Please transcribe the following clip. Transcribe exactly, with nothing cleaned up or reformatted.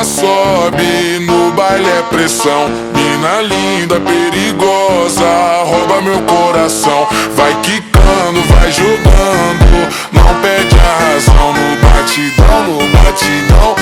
sobe, no baile é pressão. Mina linda, perigosa, rouba meu coração. Vai quicando, vai jogando, não perde a razão. No batidão, no batidão,